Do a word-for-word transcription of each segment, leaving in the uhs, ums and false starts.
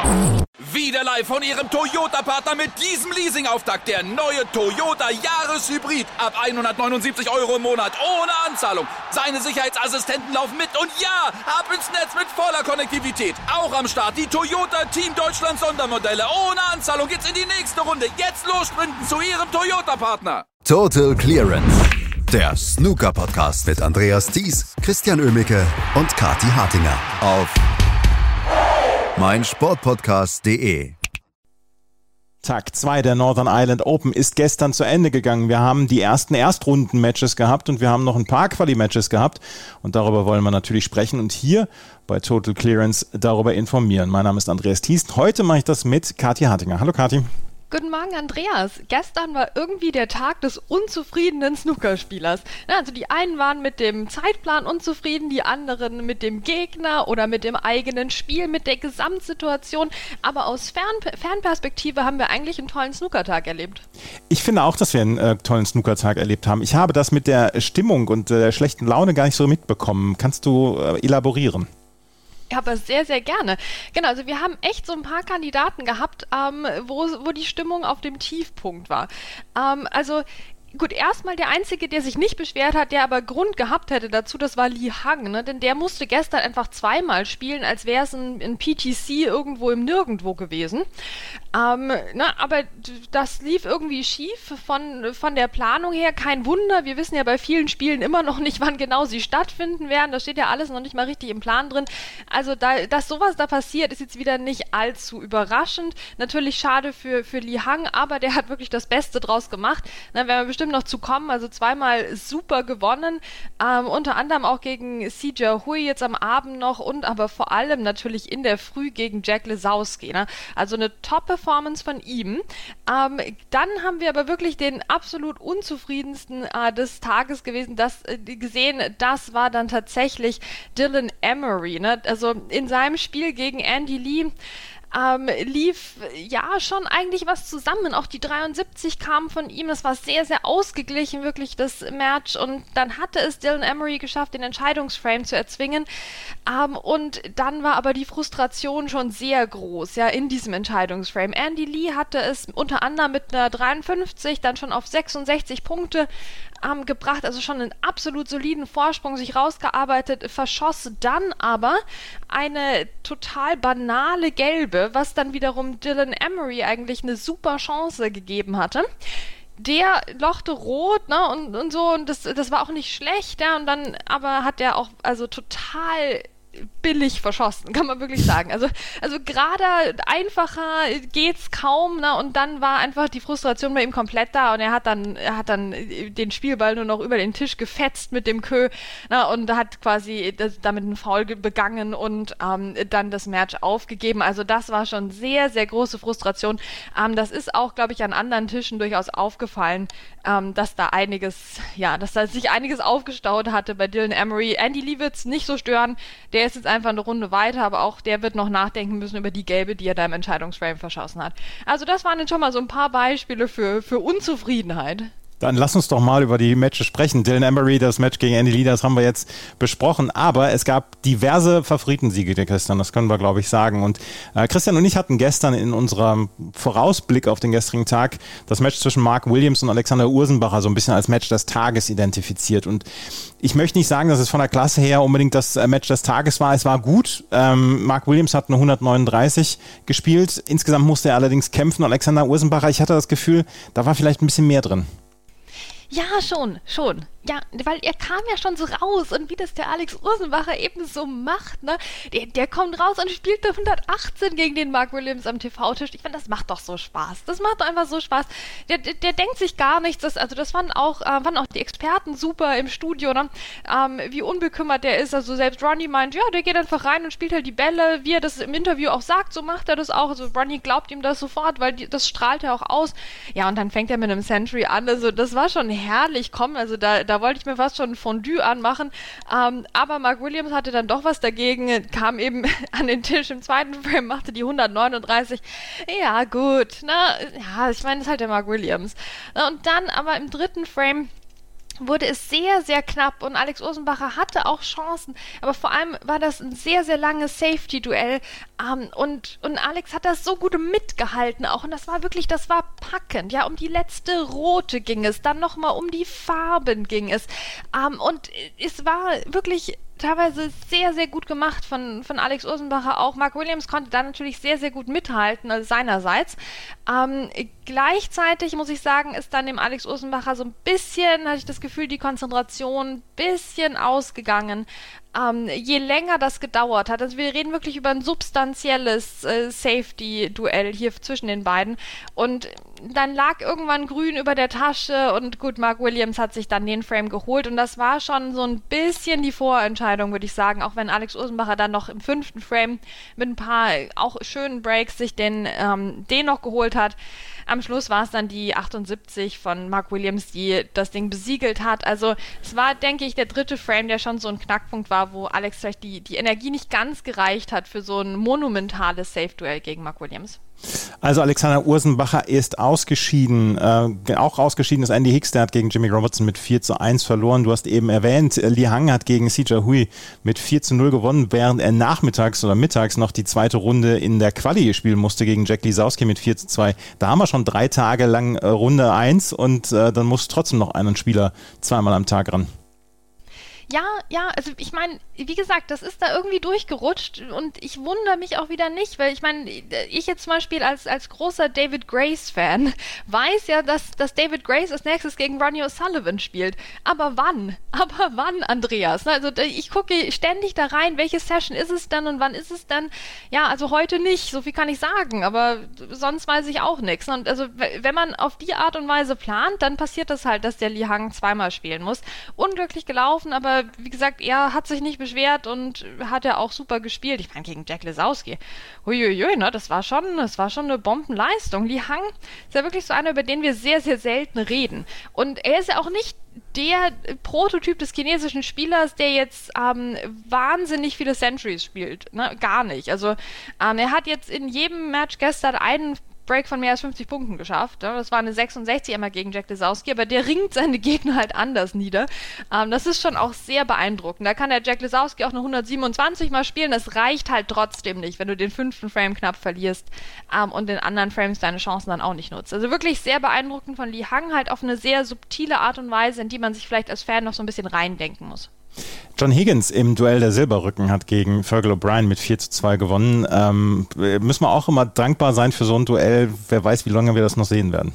Wieder live von Ihrem Toyota-Partner mit diesem Leasing-Auftakt. Der neue Toyota Jahreshybrid. Ab hundertneunundsiebzig Euro im Monat. Ohne Anzahlung. Seine Sicherheitsassistenten laufen mit. Und ja, ab ins Netz mit voller Konnektivität. Auch am Start die Toyota Team Deutschland Sondermodelle. Ohne Anzahlung geht's in die nächste Runde. Jetzt los sprinten zu Ihrem Toyota-Partner. Total Clearance. Der Snooker-Podcast mit Andreas Thies, Christian Oemicke und Kathi Hartinger. Auf meinsportpodcast punkt de. Tag zwei der Northern Ireland Open ist gestern zu Ende gegangen. Wir haben die ersten Erstrunden-Matches gehabt und wir haben noch ein paar Quali-Matches gehabt. Und darüber wollen wir natürlich sprechen und hier bei Total Clearance darüber informieren. Mein Name ist Andreas Thies. Heute mache ich das mit Kathi Hartinger. Hallo Kathi. Guten Morgen, Andreas. Gestern war irgendwie der Tag des unzufriedenen Snookerspielers. Also die einen waren mit dem Zeitplan unzufrieden, die anderen mit dem Gegner oder mit dem eigenen Spiel, mit der Gesamtsituation. Aber aus Fern- Fernperspektive haben wir eigentlich einen tollen Snookertag erlebt. Ich finde auch, dass wir einen äh, tollen Snookertag erlebt haben. Ich habe das mit der Stimmung und der schlechten Laune gar nicht so mitbekommen. Kannst du äh, elaborieren? Ja, aber sehr, sehr gerne. Genau, also wir haben echt so ein paar Kandidaten gehabt, ähm, wo, wo die Stimmung auf dem Tiefpunkt war. Ähm, also gut, erstmal der Einzige, der sich nicht beschwert hat, der aber Grund gehabt hätte dazu, das war Li Hang, ne? Denn der musste gestern einfach zweimal spielen, als wäre es ein, ein P T C irgendwo im Nirgendwo gewesen. Ähm, na, aber das lief irgendwie schief von, von der Planung her. Kein Wunder, wir wissen ja bei vielen Spielen immer noch nicht, wann genau sie stattfinden werden. Da steht ja alles noch nicht mal richtig im Plan drin. Also, da, dass sowas da passiert, ist jetzt wieder nicht allzu überraschend. Natürlich schade für, für Li Hang, aber der hat wirklich das Beste draus gemacht. Na, wenn wir bestimmt noch zu kommen, also zweimal super gewonnen, ähm, unter anderem auch gegen Si Jiahui jetzt am Abend noch und aber vor allem natürlich in der Früh gegen Jack Lisowski. Ne? Also eine Top-Performance von ihm. Ähm, dann haben wir aber wirklich den absolut unzufriedensten äh, des Tages gewesen, das, äh, gesehen, das war dann tatsächlich Dylan Emery. Ne? Also in seinem Spiel gegen Andy Lee Ähm, lief ja schon eigentlich was zusammen. Auch die dreiundsiebzig kamen von ihm. Das war sehr, sehr ausgeglichen, wirklich das Match. Und dann hatte es Dylan Emery geschafft, den Entscheidungsframe zu erzwingen. Ähm, und dann war aber die Frustration schon sehr groß, ja, in diesem Entscheidungsframe. Andy Lee hatte es unter anderem mit einer dreiundfünfzig dann schon auf sechsundsechzig Punkte ähm, gebracht. Also schon einen absolut soliden Vorsprung sich rausgearbeitet, verschoss dann aber eine total banale Gelbe, was dann wiederum Dylan Emery eigentlich eine super Chance gegeben hatte. Der lochte rot, ne, und, und so, und das, das war auch nicht schlecht, ja, und dann aber hat er auch, also total billig verschossen, kann man wirklich sagen. Also, also gerade einfacher geht's kaum, ne? Und dann war einfach die Frustration bei ihm komplett da und er hat dann, er hat dann den Spielball nur noch über den Tisch gefetzt mit dem Kö, ne? Und hat quasi das, damit einen Foul begangen und ähm, dann das Match aufgegeben. Also das war schon sehr, sehr große Frustration. Ähm, das ist auch, glaube ich, an anderen Tischen durchaus aufgefallen, ähm, dass da einiges, ja, dass da sich einiges aufgestaut hatte bei Dylan Emery. Andy Lee wird's nicht so stören, der ist jetzt einfach eine Runde weiter, aber auch der wird noch nachdenken müssen über die Gelbe, die er da im Entscheidungsframe verschossen hat. Also das waren jetzt schon mal so ein paar Beispiele für, für Unzufriedenheit. Dann lass uns doch mal über die Matches sprechen. Dylan Emery, das Match gegen Andy Lee, das haben wir jetzt besprochen. Aber es gab diverse Favoritensiege, der Christian, das können wir, glaube ich, sagen. Und äh, Christian und ich hatten gestern in unserem Vorausblick auf den gestrigen Tag das Match zwischen Mark Williams und Alexander Ursenbacher so ein bisschen als Match des Tages identifiziert. Und ich möchte nicht sagen, dass es von der Klasse her unbedingt das Match des Tages war. Es war gut. Ähm, Mark Williams hat eine hundertneununddreißig gespielt. Insgesamt musste er allerdings kämpfen. Alexander Ursenbacher, ich hatte das Gefühl, da war vielleicht ein bisschen mehr drin. Ja, schon, schon. Ja, weil er kam ja schon so raus und wie das der Alex Ursenbacher eben so macht, ne, der, der kommt raus und spielt da hundertachtzehn gegen den Mark Williams am T V-Tisch. Ich finde, das macht doch so Spaß. Das macht doch einfach so Spaß. Der, der, der denkt sich gar nichts. Das, also das fanden auch, äh, fanden auch die Experten super im Studio, ne, ähm, wie unbekümmert der ist. Also selbst Ronnie meint, ja, der geht einfach rein und spielt halt die Bälle, wie er das im Interview auch sagt, so macht er das auch. Also Ronnie glaubt ihm das sofort, weil die, das strahlt er auch aus. Ja, und dann fängt er mit einem Century an. Also das war schon herrlich. Komm, also da, da wollte ich mir fast schon ein Fondue anmachen, ähm, aber Mark Williams hatte dann doch was dagegen, kam eben an den Tisch im zweiten Frame, machte die hundertneununddreißig. Ja, gut, ne, ja, ich meine, das ist halt der Mark Williams. Und dann aber im dritten Frame wurde es sehr, sehr knapp und Alex Ursenbacher hatte auch Chancen, aber vor allem war das ein sehr, sehr langes Safety-Duell ähm, und, und Alex hat das so gut mitgehalten auch und das war wirklich, das war packend, ja, um die letzte Rote ging es, dann nochmal um die Farben ging es ähm, und es war wirklich teilweise sehr, sehr gut gemacht von, von Alex Ursenbacher auch. Mark Williams konnte da natürlich sehr, sehr gut mithalten, also seinerseits. Ähm, gleichzeitig muss ich sagen, ist dann dem Alex Ursenbacher so ein bisschen, hatte ich das Gefühl, die Konzentration ein bisschen ausgegangen. Ähm, je länger das gedauert hat, also wir reden wirklich über ein substanzielles äh, Safety-Duell hier zwischen den beiden und dann lag irgendwann grün über der Tasche und gut, Mark Williams hat sich dann den Frame geholt und das war schon so ein bisschen die Vorentscheidung, würde ich sagen, auch wenn Alex Ursenbacher dann noch im fünften Frame mit ein paar auch schönen Breaks sich den, ähm, den noch geholt hat. Am Schluss war es dann die achtundsiebzig von Mark Williams, die das Ding besiegelt hat. Also es war, denke ich, der dritte Frame, der schon so ein Knackpunkt war, wo Alex vielleicht die, die Energie nicht ganz gereicht hat für so ein monumentales Safe-Duell gegen Mark Williams. Also Alexander Ursenbacher ist ausgeschieden, äh, auch ausgeschieden ist Andy Hicks, der hat gegen Jimmy Robertson mit vier zu eins verloren. Du hast eben erwähnt, Li Hang hat gegen Si Jiahui mit vier zu null gewonnen, während er nachmittags oder mittags noch die zweite Runde in der Quali spielen musste gegen Jack Lisowski mit vier zu zwei. Da haben wir schon drei Tage lang äh, Runde eins und äh, dann muss trotzdem noch einen Spieler zweimal am Tag ran. Ja, ja, also ich meine, wie gesagt, das ist da irgendwie durchgerutscht und ich wundere mich auch wieder nicht, weil ich meine, ich jetzt zum Beispiel als, als großer David Grace-Fan weiß ja, dass, dass David Grace als nächstes gegen Ronnie O'Sullivan spielt. Aber wann? Aber wann, Andreas? Also ich gucke ständig da rein, welche Session ist es denn und wann ist es denn? Ja, also heute nicht, so viel kann ich sagen, aber sonst weiß ich auch nichts. Und also wenn man auf die Art und Weise plant, dann passiert das halt, dass der Li Hang zweimal spielen muss. Unglücklich gelaufen, aber wie gesagt, er hat sich nicht beschwert und hat ja auch super gespielt. Ich meine, gegen Jack Lisowski. Huiuiui, ne, das war schon, das war schon eine Bombenleistung. Li Hang ist ja wirklich so einer, über den wir sehr, sehr selten reden. Und er ist ja auch nicht der Prototyp des chinesischen Spielers, der jetzt ähm, wahnsinnig viele Centuries spielt. Ne? Gar nicht. Also ähm, er hat jetzt in jedem Match gestern einen Break von mehr als fünfzig Punkten geschafft. Das war eine sechsundsechzig einmal gegen Jack Lisowski, aber der ringt seine Gegner halt anders nieder. Ähm, das ist schon auch sehr beeindruckend. Da kann der Jack Lisowski auch eine hundertsiebenundzwanzig mal spielen. Das reicht halt trotzdem nicht, wenn du den fünften Frame knapp verlierst ähm, und den anderen Frames deine Chancen dann auch nicht nutzt. Also wirklich sehr beeindruckend von Li Hang, halt auf eine sehr subtile Art und Weise, in die man sich vielleicht als Fan noch so ein bisschen reindenken muss. John Higgins im Duell der Silberrücken hat gegen Fergal O'Brien mit vier zu zwei gewonnen. Ähm, müssen wir auch immer dankbar sein für so ein Duell. Wer weiß, wie lange wir das noch sehen werden.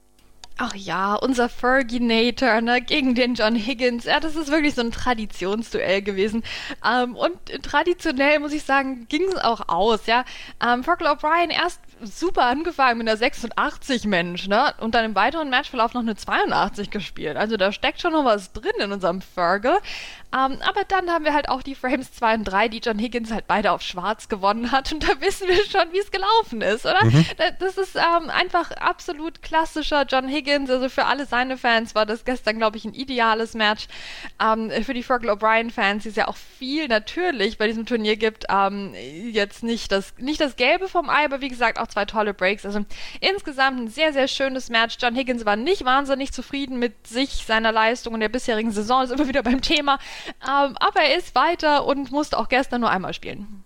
Ach ja, unser Ferginator, ne, gegen den John Higgins. Ja, das ist wirklich so ein Traditionsduell gewesen. Ähm, und traditionell, muss ich sagen, ging es auch aus, ja. Ähm, Fergal O'Brien erst super angefangen mit einer sechsundachtzig, Mensch, ne? Und dann im weiteren Matchverlauf noch eine zweiundachtzig gespielt. Also da steckt schon noch was drin in unserem Fergal. Ähm, aber dann haben wir halt auch die Frames zwei und drei, die John Higgins halt beide auf schwarz gewonnen hat. Und da wissen wir schon, wie es gelaufen ist, oder? Mhm. Das ist ähm, einfach absolut klassischer John Higgins. Also für alle seine Fans war das gestern, glaube ich, ein ideales Match. Ähm, für die Fergal O'Brien-Fans, die es ja auch viel natürlich bei diesem Turnier gibt, ähm, jetzt nicht das, nicht das Gelbe vom Ei, aber wie gesagt, auch zwei tolle Breaks. Also insgesamt ein sehr, sehr schönes Match. John Higgins war nicht wahnsinnig zufrieden mit sich, seiner Leistung und der bisherigen Saison. Ist immer wieder beim Thema. Ähm, aber er ist weiter und musste auch gestern nur einmal spielen.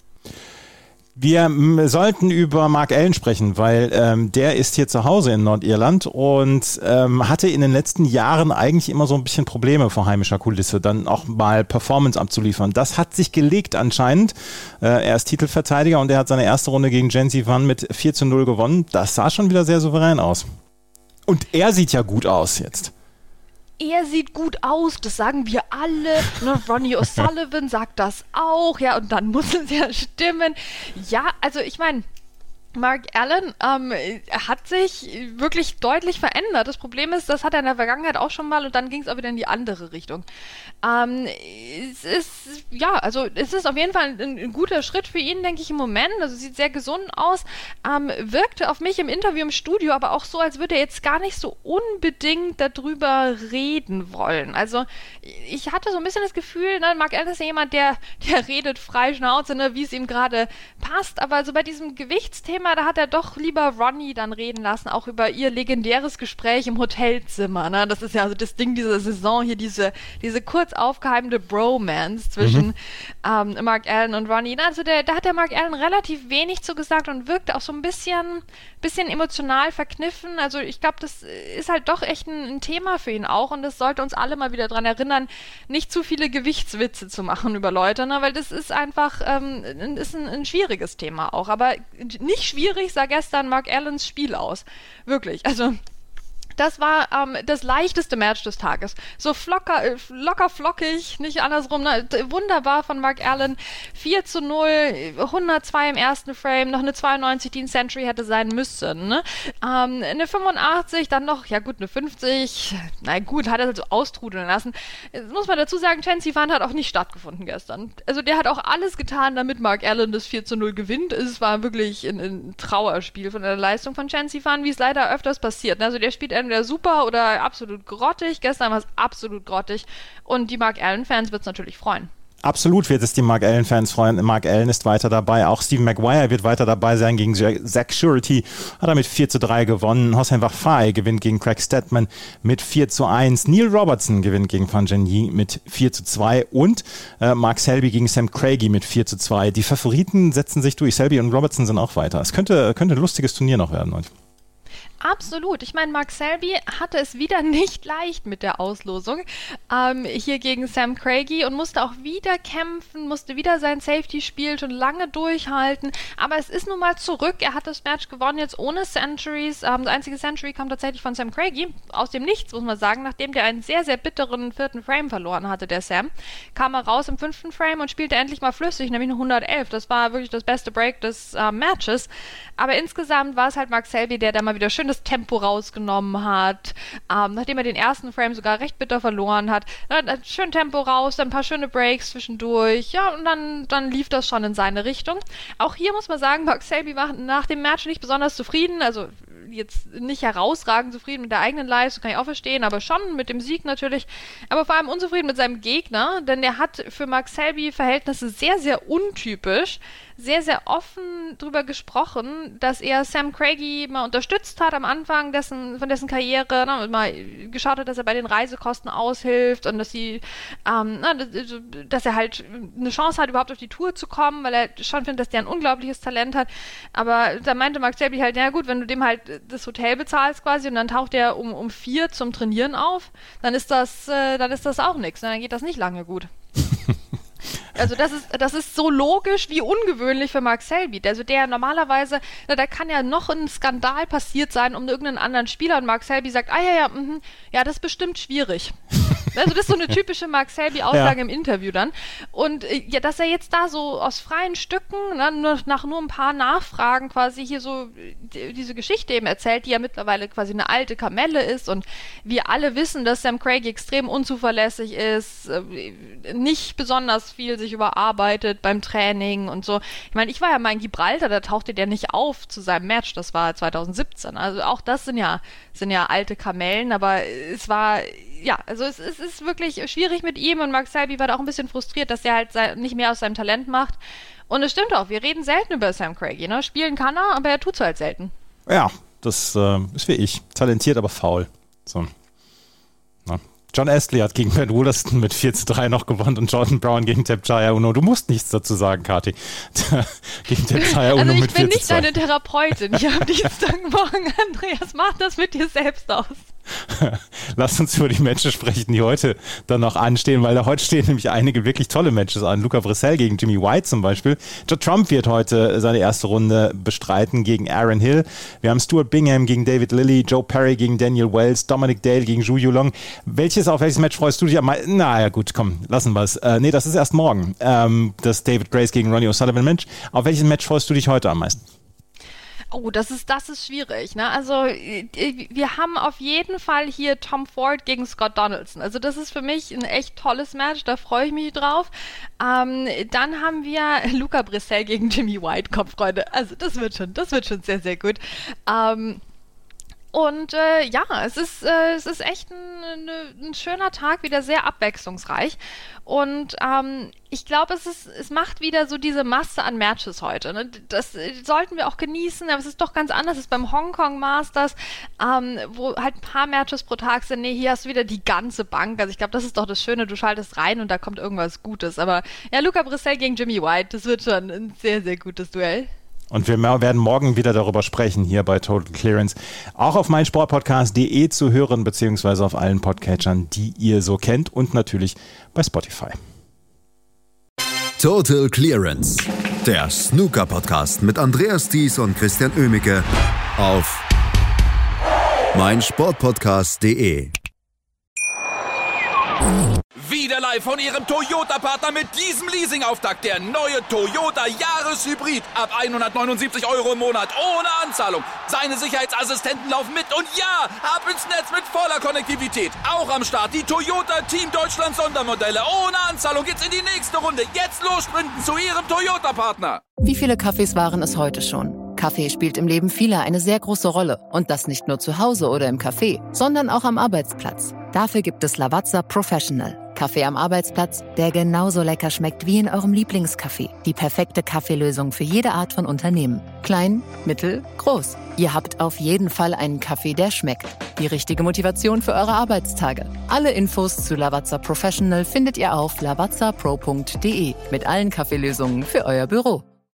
Wir m, sollten über Mark Allen sprechen, weil ähm, der ist hier zu Hause in Nordirland und ähm, hatte in den letzten Jahren eigentlich immer so ein bisschen Probleme vor heimischer Kulisse, dann auch mal Performance abzuliefern. Das hat sich gelegt anscheinend. Äh, er ist Titelverteidiger und er hat seine erste Runde gegen Jensi Van mit vier zu null gewonnen. Das sah schon wieder sehr souverän aus. Und er sieht ja gut aus jetzt. Er sieht gut aus, das sagen wir alle. Ne, Ronnie O'Sullivan sagt das auch, ja, und dann muss es ja stimmen. Ja, also ich meine, Mark Allen ähm, hat sich wirklich deutlich verändert. Das Problem ist, das hat er in der Vergangenheit auch schon mal und dann ging es auch wieder in die andere Richtung. Ähm, es ist, ja, also es ist auf jeden Fall ein, ein guter Schritt für ihn, denke ich, im Moment. Also sieht sehr gesund aus. Ähm, wirkte auf mich im Interview im Studio aber auch so, als würde er jetzt gar nicht so unbedingt darüber reden wollen. Also ich hatte so ein bisschen das Gefühl, ne, Mark Allen ist ja jemand, der, der redet frei Schnauze, ne, wie es ihm gerade passt. Aber so bei diesem Gewichtsthema Thema, da hat er doch lieber Ronnie dann reden lassen, auch über ihr legendäres Gespräch im Hotelzimmer. Ne? Das ist ja also das Ding dieser Saison hier, diese, diese kurz aufgeheimte Bromance zwischen mhm. ähm, Mark Allen und Ronnie. Also der, da hat der Mark Allen relativ wenig zu gesagt und wirkte auch so ein bisschen, bisschen emotional verkniffen. Also ich glaube, das ist halt doch echt ein, ein Thema für ihn auch und das sollte uns alle mal wieder daran erinnern, nicht zu viele Gewichtswitze zu machen über Leute, ne? Weil das ist einfach ähm, ist ein, ein schwieriges Thema auch. Aber nicht schwierig sah gestern Mark Allens Spiel aus. Wirklich. Also das war ähm, das leichteste Match des Tages. So flocker, äh, locker flockig, nicht andersrum. Ne? Wunderbar von Mark Allen. vier zu null, hundertzwei im ersten Frame, noch eine zweiundneunzig, die ein Century hätte sein müssen. Ne? Ähm, eine fünfundachtzig, dann noch, ja gut, eine fünfzig. Na gut, hat er so austrudeln lassen. Jetzt muss man dazu sagen, Chen Xifan hat auch nicht stattgefunden gestern. Also der hat auch alles getan, damit Mark Allen das vier zu null gewinnt. Es war wirklich ein, ein Trauerspiel von der Leistung von Chen Xifan, wie es leider öfters passiert. Also der spielt entweder super oder absolut grottig. Gestern war es absolut grottig. Und die Mark Allen-Fans wird es natürlich freuen. Absolut wird es die Mark Allen-Fans freuen. Mark Allen ist weiter dabei. Auch Stephen Maguire wird weiter dabei sein gegen Zach Surety. Hat er mit vier zu drei gewonnen. Hossein Wafai gewinnt gegen Craig Stedman mit vier zu eins. Neil Robertson gewinnt gegen Fan Zhenyi mit vier zu zwei. Und äh, Mark Selby gegen Sam Craigie mit vier zu zwei. Die Favoriten setzen sich durch. Selby und Robertson sind auch weiter. Es könnte, könnte ein lustiges Turnier noch werden heute. Absolut. Ich meine, Mark Selby hatte es wieder nicht leicht mit der Auslosung ähm, hier gegen Sam Craigie und musste auch wieder kämpfen, musste wieder sein Safety-Spiel schon lange durchhalten. Aber es ist nun mal zurück. Er hat das Match gewonnen, jetzt ohne Centuries. Ähm, das einzige Century kam tatsächlich von Sam Craigie. Aus dem Nichts, muss man sagen. Nachdem der einen sehr, sehr bitteren vierten Frame verloren hatte, der Sam, kam er raus im fünften Frame und spielte endlich mal flüssig, nämlich eine hundertelf. Das war wirklich das beste Break des äh, Matches. Aber insgesamt war es halt Mark Selby, der da mal wieder schön das Tempo rausgenommen hat, ähm, nachdem er den ersten Frame sogar recht bitter verloren hat. Dann schön Tempo raus, dann ein paar schöne Breaks zwischendurch, ja, und dann, dann lief das schon in seine Richtung. Auch hier muss man sagen, Mark Selby war nach dem Match nicht besonders zufrieden, also jetzt nicht herausragend zufrieden mit der eigenen Leistung, kann ich auch verstehen, aber schon mit dem Sieg natürlich, aber vor allem unzufrieden mit seinem Gegner, denn der hat für Mark Selby Verhältnisse sehr, sehr untypisch, sehr, sehr offen drüber gesprochen, dass er Sam Craigie mal unterstützt hat am Anfang dessen, von dessen Karriere, ne, und mal geschaut hat, dass er bei den Reisekosten aushilft und dass sie, ähm, na, dass er halt eine Chance hat, überhaupt auf die Tour zu kommen, weil er schon findet, dass der ein unglaubliches Talent hat. Aber da meinte Mark Selby halt, ja gut, wenn du dem halt das Hotel bezahlst quasi und dann taucht er um, um vier zum Trainieren auf, dann ist das, äh, dann ist das auch nichts, dann geht das nicht lange gut. Also das ist, das ist so logisch wie ungewöhnlich für Mark Selby. Also der normalerweise, na, da kann ja noch ein Skandal passiert sein um irgendeinen anderen Spieler und Mark Selby sagt, ah ja, ja, mh, ja, das ist bestimmt schwierig. Also das ist so eine typische Mark Selby-Aussage ja. im Interview dann. Und äh, ja, dass er jetzt da so aus freien Stücken, na, nur, nach nur ein paar Nachfragen quasi hier so die, diese Geschichte eben erzählt, die ja mittlerweile quasi eine alte Kamelle ist und wir alle wissen, dass Sam Craigie extrem unzuverlässig ist, äh, nicht besonders viel sich überarbeitet beim Training und so. Ich meine, ich war ja mal in Gibraltar, da tauchte der nicht auf zu seinem Match, das war zwanzig siebzehn. Also auch das sind ja, sind ja alte Kamellen, aber es war, ja, also es, es ist wirklich schwierig mit ihm und Mark Selby war da auch ein bisschen frustriert, dass er halt sein, nicht mehr aus seinem Talent macht. Und es stimmt auch, wir reden selten über Sam Craigie, ne? Spielen kann er, aber er tut's halt selten. Ja, das äh, ist wie ich. Talentiert, aber faul. So. Na. John Astley hat gegen Ben Wollaston mit vier zu drei noch gewonnen und Jordan Brown gegen Tapchaya Uno. Du musst nichts dazu sagen, Kathi. Gegen Tapchaya Uno also mit vier zu zwei. Ich bin nicht deine Therapeutin. Ich habe Dienstagmorgen, Andreas, mach das mit dir selbst aus. Lass uns über die Matches sprechen, die heute dann noch anstehen, weil da heute stehen nämlich einige wirklich tolle Matches an. Luca Brissell gegen Jimmy White zum Beispiel. Judd Trump wird heute seine erste Runde bestreiten gegen Aaron Hill. Wir haben Stuart Bingham gegen David Lilley, Joe Perry gegen Daniel Wells, Dominic Dale gegen Zhu Yulong. Welches, auf welches Match freust du dich am meisten? Naja gut, komm, lassen wir es. Äh, nee, das ist erst morgen. Ähm, das David Grace gegen Ronnie O'Sullivan Match. Auf welches Match freust du dich heute am meisten? Oh, das ist, das ist schwierig, ne? Also, wir haben auf jeden Fall hier Tom Ford gegen Scott Donaldson. Also, das ist für mich ein echt tolles Match, da freue ich mich drauf. Ähm, dann haben wir Luca Brissell gegen Jimmy White, Kopf, Freunde. Also, das wird schon, das wird schon sehr, sehr gut. Ähm, Und äh, ja, es ist, äh, es ist echt ein, ein schöner Tag, wieder sehr abwechslungsreich. Und ähm, ich glaube, es ist, es macht wieder so diese Masse an Matches heute. Ne? Das sollten wir auch genießen, aber es ist doch ganz anders. Es ist beim Hongkong Masters, ähm, wo halt ein paar Matches pro Tag sind. Nee, hier hast du wieder die ganze Bank. Also ich glaube, das ist doch das Schöne. Du schaltest rein und da kommt irgendwas Gutes. Aber ja, Luca Brissell gegen Jimmy White, das wird schon ein sehr, sehr gutes Duell. Und wir werden morgen wieder darüber sprechen, hier bei Total Clearance. Auch auf meinsportpodcast punkt de zu hören, beziehungsweise auf allen Podcatchern, die ihr so kennt und natürlich bei Spotify. Total Clearance, der Snooker-Podcast mit Andreas Thies und Christian Oemicke auf meinsportpodcast punkt de. Wieder live von Ihrem Toyota-Partner mit diesem Leasing-Auftakt. Der neue Toyota Jahreshybrid. Ab hundertneunundsiebzig Euro im Monat. Ohne Anzahlung. Seine Sicherheitsassistenten laufen mit. Und ja, ab ins Netz mit voller Konnektivität. Auch am Start die Toyota Team Deutschland Sondermodelle. Ohne Anzahlung geht's in die nächste Runde. Jetzt los sprinten zu Ihrem Toyota-Partner. Wie viele Kaffees waren es heute schon? Kaffee spielt im Leben vieler eine sehr große Rolle. Und das nicht nur zu Hause oder im Café, sondern auch am Arbeitsplatz. Dafür gibt es Lavazza Professional. Kaffee am Arbeitsplatz, der genauso lecker schmeckt wie in eurem Lieblingscafé. Die perfekte Kaffeelösung für jede Art von Unternehmen. Klein, mittel, groß. Ihr habt auf jeden Fall einen Kaffee, der schmeckt. Die richtige Motivation für eure Arbeitstage. Alle Infos zu Lavazza Professional findet ihr auf lavazza pro punkt de mit allen Kaffeelösungen für euer Büro.